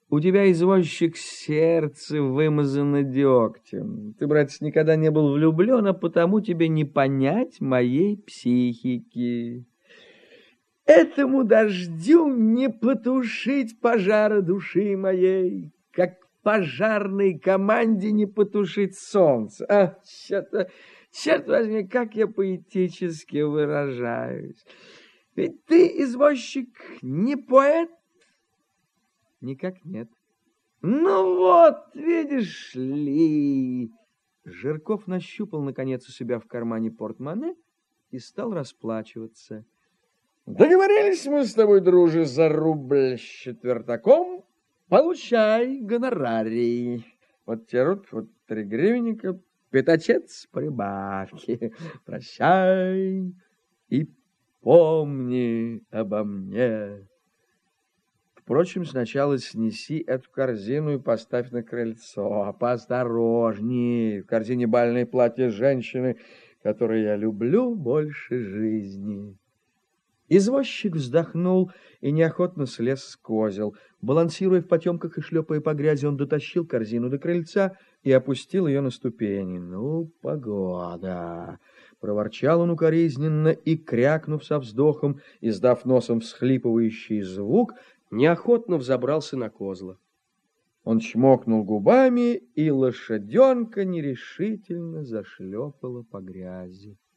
У тебя, извозчик, сердце вымазано дегтем. Ты, братец, никогда не был влюблен, а потому тебе не понять моей психики. Этому дождю не потушить пожара души моей, как пожарной команде не потушить солнце. Черт возьми, как я поэтически выражаюсь. Ведь ты, извозчик, не поэт? Никак нет. Ну вот, видишь ли. Жирков нащупал, наконец, у себя в кармане портмоне и стал расплачиваться. Договорились мы с тобой, друже, за рубль с четвертаком. Получай гонорарий. Вот тебе рубль, вот 3 гривенника, пятачец прибавки. Прощай и помни обо мне. Впрочем, сначала снеси эту корзину и поставь на крыльцо. А поосторожней, в корзине бальное платье женщины, которое я люблю больше жизни. Извозчик вздохнул и неохотно слез с козел. Балансируя в потемках и шлепая по грязи, он дотащил корзину до крыльца и опустил ее на ступени. «Ну, погода!» — проворчал он укоризненно и, крякнув со вздохом, издав носом всхлипывающий звук, неохотно взобрался на козла. Он чмокнул губами, и лошаденка нерешительно зашлепала по грязи.